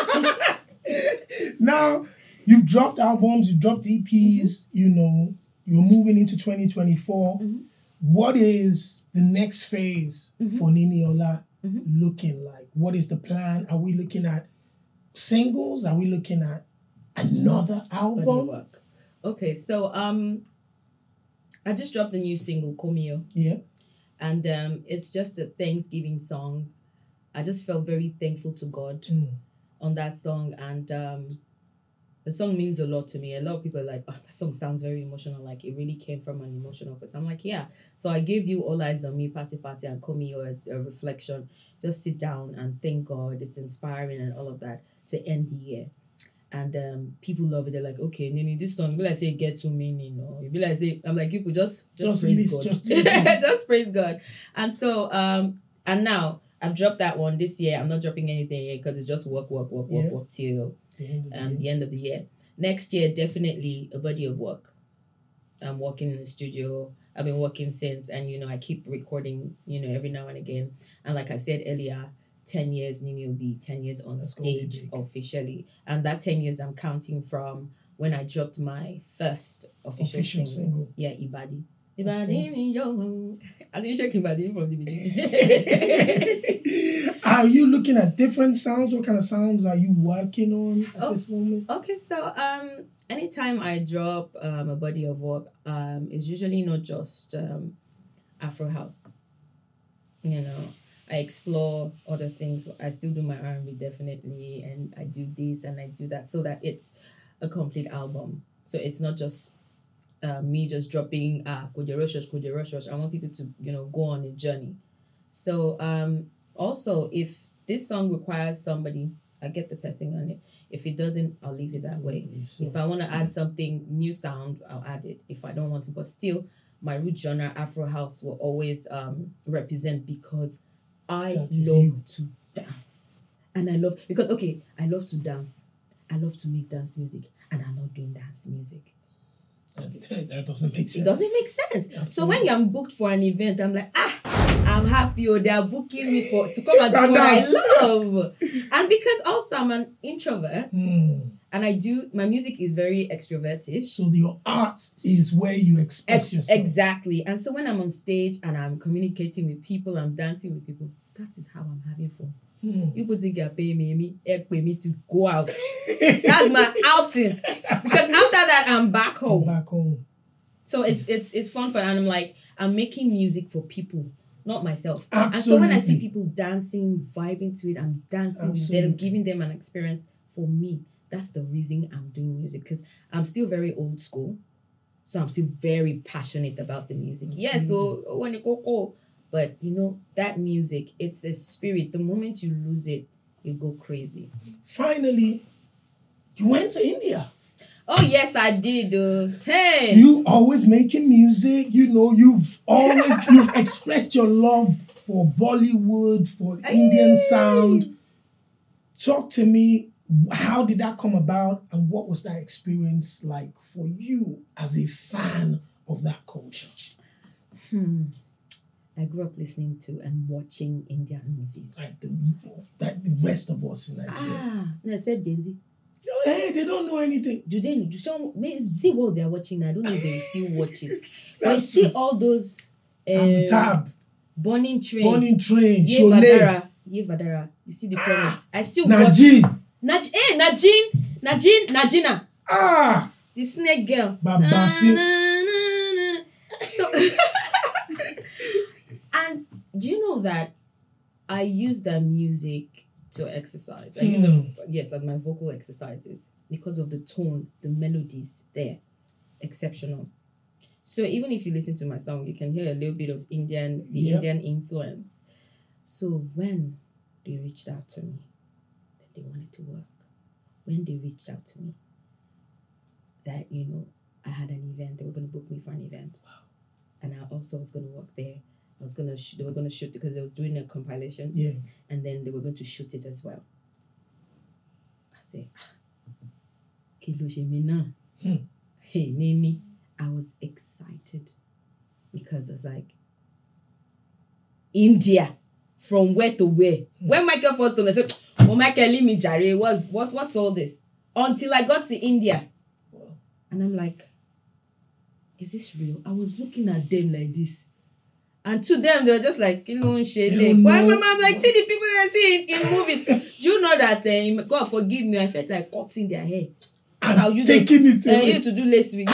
Speaker 2: Now, you've dropped albums, you've dropped E Ps, you know, you're moving into twenty twenty-four.
Speaker 1: Mhm.
Speaker 2: What is the next phase
Speaker 1: Mhm.
Speaker 2: for Niniola
Speaker 1: Mhm.
Speaker 2: looking like? What is the plan? Are we looking at singles? Are we looking at another
Speaker 1: Body
Speaker 2: album?
Speaker 1: work. Okay, so um, I just dropped a new single, Komio,
Speaker 2: Yeah.
Speaker 1: and um, it's just a Thanksgiving song. I just felt very thankful to God
Speaker 2: Mm.
Speaker 1: on that song, and um, the song means a lot to me. A lot of people are like, oh, that song sounds very emotional, like it really came from an emotional place. I'm like, yeah. So I gave you All Eyes on Me, Party Party, and Komio as a reflection. Just sit down and thank God. It's inspiring and all of that to end the year. And um, people love it. They're like, okay, Nini, this song, you be like say get to meaning, or you be like say, I'm like, you could just just,
Speaker 2: Just
Speaker 1: praise
Speaker 2: release,
Speaker 1: God,
Speaker 2: just-
Speaker 1: just praise God. And so um, and now I've dropped that one this year. I'm not dropping anything yet because it's just work, work, work, work,
Speaker 2: Yeah.
Speaker 1: work till
Speaker 2: The end of the
Speaker 1: um
Speaker 2: year.
Speaker 1: the end of the year. Next year, definitely a body of work. I'm working in the studio. I've been working since, and you know, I keep recording, you know, every now and again. And like I said earlier, ten years, Nini will be ten years on
Speaker 2: That's gonna be
Speaker 1: stage
Speaker 2: big.
Speaker 1: officially. And that ten years I'm counting from when I dropped my first official,
Speaker 2: Official
Speaker 1: single.
Speaker 2: single.
Speaker 1: Yeah, Ibadi.
Speaker 2: That's
Speaker 1: Ibadi in your I didn't shake Ibadi from the beginning.
Speaker 2: Are you looking at different sounds? What kind of sounds are you working on at
Speaker 1: Oh.
Speaker 2: this moment?
Speaker 1: Okay, so um, anytime I drop um, a body of work, um, it's usually not just um, Afro house. You know, I explore other things. I still do my R and B definitely, and I do this and I do that, so that it's a complete album. So it's not just uh, me just dropping ah Koje Rush Rush, Koje Rush Rush. I want people to, you know, go on a journey. So um also, if this song requires somebody, I get the person on it. If it doesn't, I'll leave it that way. So, if I want to add something new sound, I'll add it. If I don't want to, but still, my root genre Afro house will always um represent, because I
Speaker 2: That is
Speaker 1: love
Speaker 2: you.
Speaker 1: to dance, and I love because okay, I love to dance. I love to make dance music, and I'm not doing dance music.
Speaker 2: That, that doesn't make sense.
Speaker 1: It doesn't make sense.
Speaker 2: Absolutely.
Speaker 1: So when I'm booked for an event, I'm like, ah, I'm happy. Oh, they are booking me for to come and do what I love. And because also I'm an introvert,
Speaker 2: Hmm.
Speaker 1: and I do my music is very extrovertish.
Speaker 2: So your art is where you express
Speaker 1: Ex-
Speaker 2: yourself.
Speaker 1: exactly. And so when I'm on stage and I'm communicating with people, I'm dancing with people, that is how I'm having fun.
Speaker 2: Hmm.
Speaker 1: People think you're paying me, me, eh, pay me to go out. That's my outing. Because after that, I'm back home.
Speaker 2: Back home.
Speaker 1: So it's it's it's fun for, and I'm like, I'm making music for people, not myself.
Speaker 2: Absolutely.
Speaker 1: And so when I see people dancing, vibing to it, I'm dancing with
Speaker 2: Absolutely.
Speaker 1: them, giving them an experience. For me, that's the reason I'm doing music, because I'm still very old school. So I'm still very passionate about the music. Yes, so when you go, oh, but you know, that music, it's a spirit. The moment you lose it, you go crazy.
Speaker 2: Finally, you went to India.
Speaker 1: Oh yes, I did. Uh, hey,
Speaker 2: You always making music. You know, you've always you've expressed your love for Bollywood, for Indian sound. Talk to me. How did that come about, and what was that experience like for you as a fan of that culture?
Speaker 1: Hmm. I grew up listening to and watching Indian movies.
Speaker 2: Like the, that the rest of us in Nigeria.
Speaker 1: Ah, no, I said Daisy.
Speaker 2: Hey, they don't know anything.
Speaker 1: Do they do some may- see what they're watching? I don't know if they still watch it. But you see all those
Speaker 2: And the
Speaker 1: um,
Speaker 2: tab,
Speaker 1: Burning Train,
Speaker 2: Burning Train,
Speaker 1: Ye
Speaker 2: Sholay,
Speaker 1: Vadara, Ye Vadara. You see the promise. I still watch
Speaker 2: Najee.
Speaker 1: Naj eh, Najin, Najin, Najina,
Speaker 2: Ah,
Speaker 1: the snake girl.
Speaker 2: Baba
Speaker 1: Na,
Speaker 2: Fi-
Speaker 1: na, na, na. So and do you know that I use that music to exercise? I use them, yes, at my vocal exercises, because of the tone, the melodies there, exceptional. So even if you listen to my song, you can hear a little bit of Indian, the
Speaker 2: Yep.
Speaker 1: Indian influence. So when they reached out to me, that they wanted to work, when they reached out to me, that, you know, I had an event, they were going to book me for an event. Wow. And I also was going to work there. I was going to, sh- they were going to shoot, because they was doing a compilation.
Speaker 2: yeah.
Speaker 1: And then they were going to shoot it as well. I said, Kilo Shemina.
Speaker 2: Hmm.
Speaker 1: Hey, Nini. I was excited, because I was like, India, from where to where?
Speaker 2: Hmm.
Speaker 1: When Michael first told me, I said, oh, Michael, leave me, Jare. What's, what, what's all this? Until I got to India.
Speaker 2: Wow.
Speaker 1: And I'm like, is this real? I was looking at them like this. And to them, they were just like, you know, shade. Why, mama? I'm like, see the people I see in, in movies. Do you know that, uh, God forgive me, I felt like cutting their hair. I'll
Speaker 2: And
Speaker 1: use
Speaker 2: taking it
Speaker 1: Uh,
Speaker 2: away.
Speaker 1: you to do lace wig.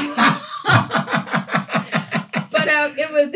Speaker 1: But um, it was,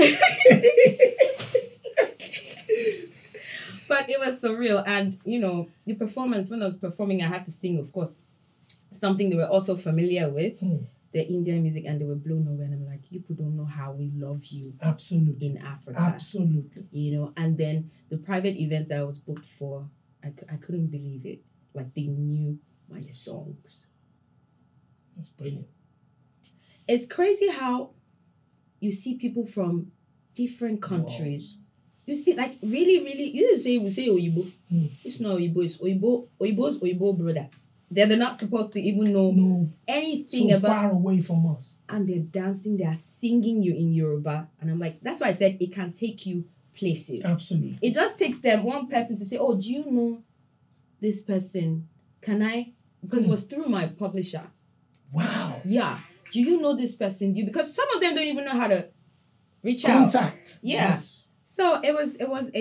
Speaker 1: but it was surreal. And you know, the performance, when I was performing, I had to sing, of course, something they were also familiar with,
Speaker 2: Hmm.
Speaker 1: the Indian music, and they were blown away. And I'm like, you people don't know how we love you
Speaker 2: Absolutely.
Speaker 1: in Africa.
Speaker 2: Absolutely.
Speaker 1: You know, and then the private event that I was booked for, I, cou- I couldn't believe it. Like, they knew my songs.
Speaker 2: That's brilliant.
Speaker 1: It's crazy how you see people from different countries. You see, like, really, really, you didn't say, we say Oyibo.
Speaker 2: Hmm.
Speaker 1: It's not Oyibo, it's Oyibo, Oyibo's Oyibo brother. They're, they're not supposed to even know
Speaker 2: No,
Speaker 1: anything
Speaker 2: so
Speaker 1: about,
Speaker 2: far away from us.
Speaker 1: and they're dancing, they're singing you in Yoruba. And I'm like, that's why I said it can take you places.
Speaker 2: Absolutely.
Speaker 1: It just takes them, one person to say, oh, do you know this person? Can I? Because it was through my publisher.
Speaker 2: Wow.
Speaker 1: Yeah. Do you know this person? Do you? Because some of them don't even know how to reach out.
Speaker 2: Contact.
Speaker 1: Yeah.
Speaker 2: Yes.
Speaker 1: So it was it was a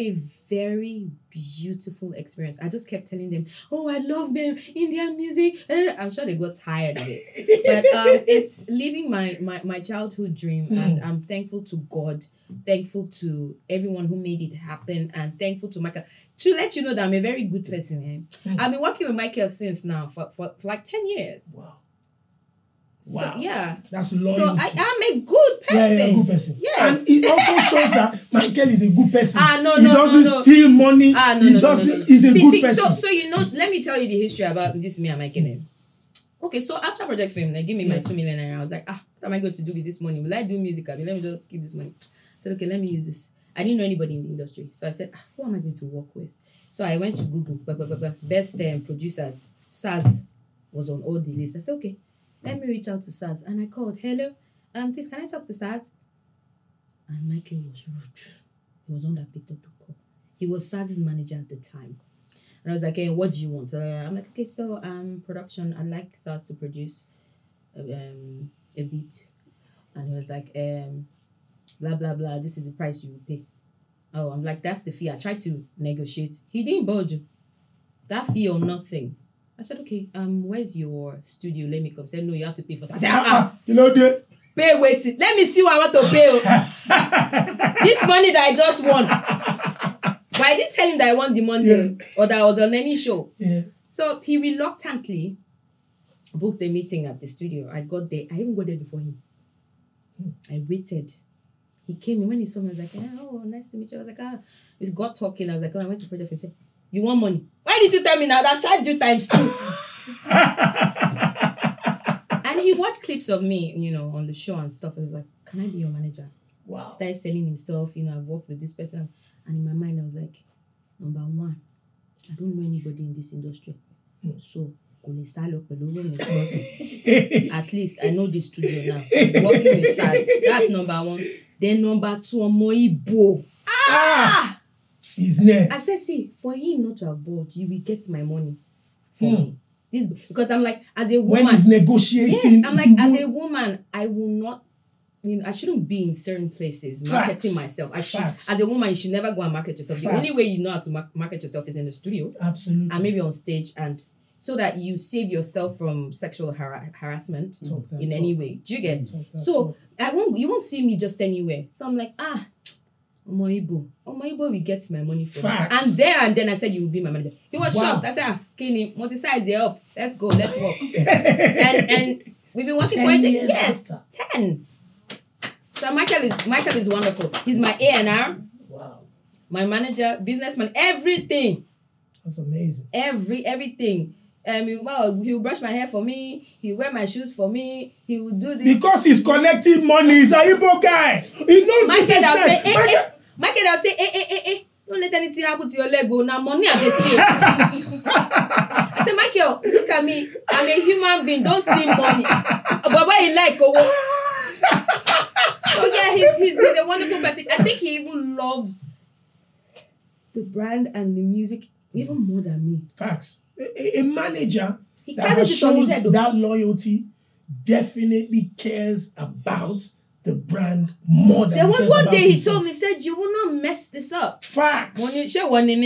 Speaker 1: very beautiful experience. I just kept telling them, oh, I love them, Indian music. I'm sure they got tired of it. But um, it's living my, my, my childhood dream. Mm. And I'm thankful to God, thankful to everyone who made it happen, and thankful to Michael. To let you know that I'm a very good person. Eh? Mm. I've been working with Michael since now for, for, for like ten years.
Speaker 2: Wow.
Speaker 1: So,
Speaker 2: wow.
Speaker 1: Yeah.
Speaker 2: That's loyalty.
Speaker 1: So I am a good person.
Speaker 2: Yeah, yeah, a good person.
Speaker 1: Yes.
Speaker 2: And it also shows that Michael is a good person.
Speaker 1: Ah, no,
Speaker 2: he
Speaker 1: no,
Speaker 2: doesn't
Speaker 1: no, no.
Speaker 2: steal money.
Speaker 1: Ah, no,
Speaker 2: he
Speaker 1: no,
Speaker 2: doesn't,
Speaker 1: no, no, no.
Speaker 2: He's a
Speaker 1: see,
Speaker 2: good
Speaker 1: see,
Speaker 2: person.
Speaker 1: So, so, you know, let me tell you the history about this me and Michael. Mm. Okay, so after Project Fame, they give me yeah. my two million naira. I was like, ah, what am I going to do with this money? Will I do music? I mean, let me just keep this money. I said, okay, let me use this. I didn't know anybody in the industry. So I said, ah, who am I going to work with? So I went to Google, blah, blah, blah, blah. Best um, producers. SARS was on all the lists. I said, okay, let me reach out to SARS. And I called, hello, um, please, can I talk to SARS? And Michael was rude. He was on that picked up the call. He was SARS's manager at the time. And I was like, hey, what do you want? Uh, I'm like, okay, so um, production, I'd like SARS to produce um, a beat. And he was like, um, blah, blah, blah, this is the price you will pay. Oh, I'm like, that's the fee. I tried to negotiate. He didn't budge. That fee or nothing. I said, okay, um, where's your studio? Let me come. He said, no, you have to pay for it. I said, ah,
Speaker 2: you know that.
Speaker 1: Pay waiting. Let me see what I want to pay. This money that I just won. But I didn't tell him that I won the money yeah. or that I was on any show.
Speaker 2: Yeah.
Speaker 1: So he reluctantly booked a meeting at the studio. I got there. I even got there before him. Hmm. I waited. He came in when he saw me. I was like, oh, nice to meet you. I was like, ah, we got talking. I was like, oh, I went to Project Fame. He said, you want money? Why did you tell me now? That charge you times two. And he watched clips of me, you know, on the show and stuff. I was like, can I be your manager?
Speaker 2: Wow.
Speaker 1: Started telling himself, you know, I've worked with this person. And in my mind, I was like, number one, I don't know anybody in this industry. Mm. So, at least I know the studio now. I'm working with SARS. That's number one. Then number two, Omoibo. Ah!
Speaker 2: His next.
Speaker 1: I said, see, for him not to have bought, you will get my money for hmm. me. This, because I'm like, as a woman.
Speaker 2: When he's negotiating.
Speaker 1: Yes, I'm like, as a woman, I will not, you know, I shouldn't be in certain places marketing Facts. myself. I should, as a woman, you should never go and market yourself. Facts. The only way you know how to ma- market yourself is in the studio.
Speaker 2: Absolutely.
Speaker 1: And maybe on stage, and so that you save yourself from sexual har- harassment talk that, in talk. any way. Do you get? That, so talk. I won't. You won't see me just anywhere. So I'm like, ah, Omoibo. Omoibo will get my money from me. And there and then I said, you will be my manager. He was wow. shocked. I said, ah, Kenny, multi-size, they're up. Let's go. Let's work. and and we've been working for it. Yes, after. ten. So Michael is Michael is wonderful. He's my A and R.
Speaker 2: Wow.
Speaker 1: My manager, businessman, everything.
Speaker 2: That's amazing. Every
Speaker 1: everything. Um, well, he will brush my hair for me. He will wear my shoes for me. He will do this.
Speaker 2: Because he's collecting money. He's a Igbo guy. He knows
Speaker 1: Michael,
Speaker 2: the business.
Speaker 1: I'll say, eh, Michael, eh. Michael, I'll say, eh, eh, eh, eh. Don't let anything happen to your leg. Oh, now money at the steal. I said, Michael, look at me. I'm a human being. Don't see money. But what he like, oh. So yeah, he's, he's he's a wonderful person. I think he even loves the brand and the music even more than me.
Speaker 2: Facts. A, a manager
Speaker 1: he
Speaker 2: that has shows that loyalty definitely cares about the brand more than.
Speaker 1: There
Speaker 2: he
Speaker 1: was
Speaker 2: cares
Speaker 1: one
Speaker 2: about
Speaker 1: day he
Speaker 2: himself.
Speaker 1: told me, said, you will not mess this up.
Speaker 2: Facts.
Speaker 1: When you share one, but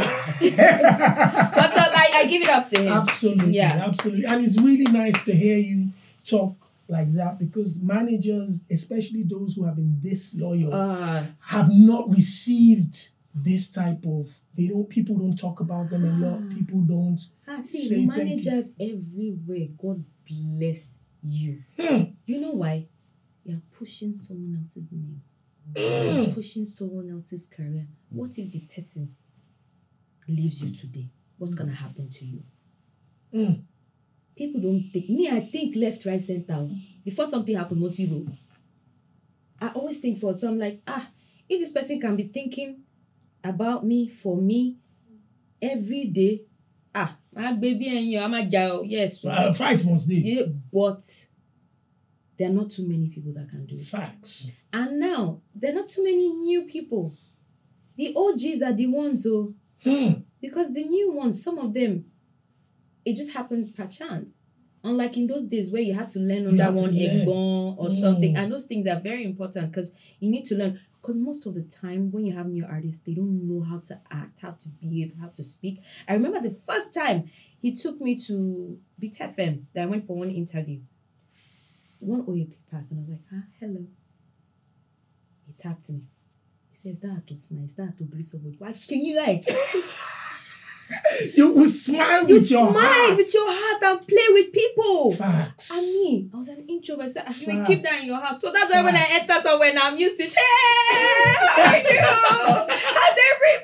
Speaker 1: so I, I give it up to him.
Speaker 2: Absolutely,
Speaker 1: yeah,
Speaker 2: absolutely, and it's really nice to hear you talk like that, because managers, especially those who have been this loyal, uh, have not received this type of. They don't. People don't talk about them a lot. People don't.
Speaker 1: Ah, see,
Speaker 2: say
Speaker 1: managers everywhere. God bless you.
Speaker 2: Hmm.
Speaker 1: You know why? You're pushing someone else's name.
Speaker 2: Mm.
Speaker 1: You're pushing someone else's career. What if the person leaves you today? What's gonna happen to you?
Speaker 2: Mm.
Speaker 1: People don't think. Me, I think left, right, center. Before something happens, motivo. I always think forward. So I'm like, ah, if this person can be thinking about me, for me, every day, ah, my baby and you, I'm a girl, yes.
Speaker 2: Uh, fight must be.
Speaker 1: Yeah, but there are not too many people that can do it.
Speaker 2: Facts.
Speaker 1: And now, there are not too many new people. The O Gs are the ones, oh,
Speaker 2: hmm.
Speaker 1: because the new ones, some of them, it just happened per chance. Unlike in those days where you had to learn on that one egbon or mm. something. And those things are very important because you need to learn. Because most of the time, when you have new artists, they don't know how to act, how to behave, how to speak. I remember the first time he took me to Beat F M that I went for one interview. One O A P passed, and I was like, ah, hello. He tapped me. He says, that to smile, that to breathe over. Why can you like?
Speaker 2: You will smile
Speaker 1: You
Speaker 2: with your
Speaker 1: smile
Speaker 2: heart.
Speaker 1: with your heart and play with people.
Speaker 2: Facts.
Speaker 1: And me, I was an introvert. So you will
Speaker 2: Facts.
Speaker 1: keep that in your house. So that's why when I enter somewhere now, I'm used to it. Hey, how are you? How's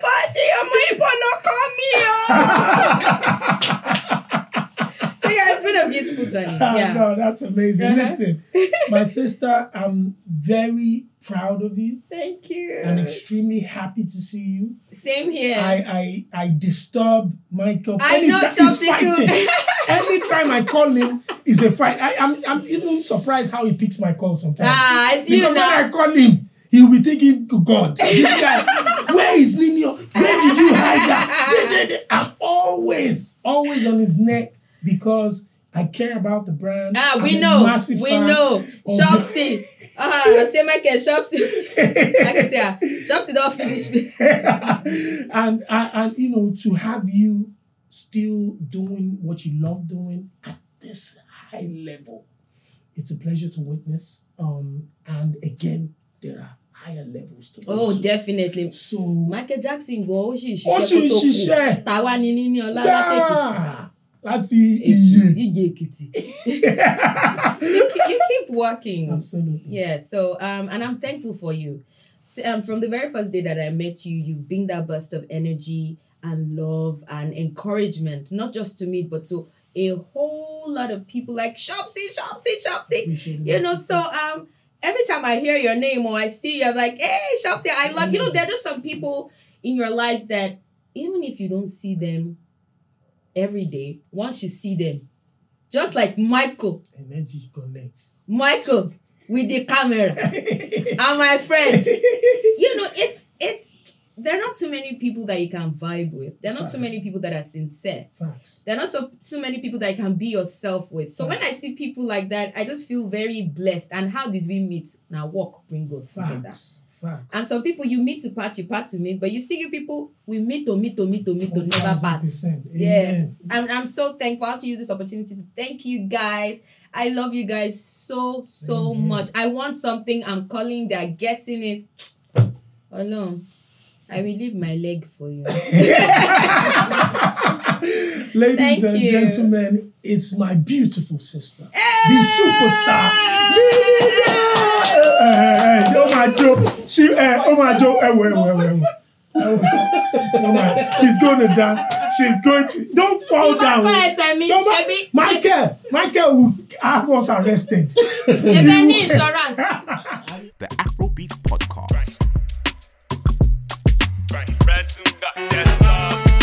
Speaker 1: everybody? Oh my So yeah, it's been a beautiful journey. Yeah.
Speaker 2: No, that's amazing.
Speaker 1: Uh-huh.
Speaker 2: Listen, my sister, I'm very proud of you.
Speaker 1: Thank you.
Speaker 2: I'm extremely happy to see you.
Speaker 1: Same here.
Speaker 2: I I, I disturb Michael
Speaker 1: I know
Speaker 2: anytime he's
Speaker 1: Shopsy
Speaker 2: fighting.
Speaker 1: too.
Speaker 2: Anytime I call him, it's a fight. I, I'm I'm even surprised how he picks my call sometimes.
Speaker 1: Ah, it's you
Speaker 2: Because
Speaker 1: now.
Speaker 2: when I call him, he'll be thinking, God, this guy, where is Nino? Where did you hide that? I'm always, always on his neck because I care about the brand.
Speaker 1: Ah, we
Speaker 2: I'm a
Speaker 1: know.
Speaker 2: massive
Speaker 1: We
Speaker 2: fan
Speaker 1: know.
Speaker 2: of-
Speaker 1: Shopsy. Ah, say Michael Shopsy. I can say, ah, Shopsy don't finish me.
Speaker 2: and, and and you know, to have you still doing what you love doing at this high level, it's a pleasure to witness. Um, and again, there are higher levels to go
Speaker 1: Oh,
Speaker 2: to.
Speaker 1: definitely.
Speaker 2: So
Speaker 1: Michael Jackson go, ó sì
Speaker 2: Ó sì ṣiṣẹ́.
Speaker 1: Tàwa ni níní ọlá látẹ̀kìtì.
Speaker 2: yeah, láti iye.
Speaker 1: Iye Èkìtì. You keep- you keep working.
Speaker 2: Absolutely.
Speaker 1: Yeah, so um, and I'm thankful for you. So, um, from the very first day that I met you, you've been that burst of energy and love and encouragement, not just to me, but to a whole lot of people like Shopsy, Shopsy, Shopsy.
Speaker 2: Appreciate it.
Speaker 1: You know, so um, every time I hear your name or I see you, I'm like, hey, Shopsy, I love you. Know, there are just some people in your lives that even if you don't see them every day, once you see them, just like Michael,
Speaker 2: Energy connects.
Speaker 1: Michael with the camera and my friend, you know, it's it's there are not too many people that you can vibe with. There are not
Speaker 2: Facts.
Speaker 1: too many people that are sincere.
Speaker 2: Facts.
Speaker 1: There are not so too many people that you can be yourself with. So when I see people like that, I just feel very blessed. And how did we meet? Now walk bring us together.
Speaker 2: Facts. Facts.
Speaker 1: And some people you meet to part, you part to meet, but you see you people, we meet to meet to meet to meet to never
Speaker 2: one thousand
Speaker 1: part.
Speaker 2: percent.
Speaker 1: Yes. I'm, I'm so thankful to use this opportunity to thank you guys. I love you guys so, so
Speaker 2: Same here.
Speaker 1: much. I want something. I'm calling. They're getting it. Oh no. I will leave my leg for you.
Speaker 2: Ladies
Speaker 1: Thank
Speaker 2: and
Speaker 1: you.
Speaker 2: gentlemen, it's my beautiful sister, the
Speaker 1: Hey!
Speaker 2: superstar. Eh, eh, eh, oh my joke. She, eh, oh my joke. Eh, wait, wait, wait, wait. Oh my, she's going to dance. She's going to. Don't fall down. Don't ma- Michael, Michael will have us arrested.
Speaker 1: insurance.
Speaker 3: The Afrobeat Podcast.
Speaker 4: Right, Resume got that sauce.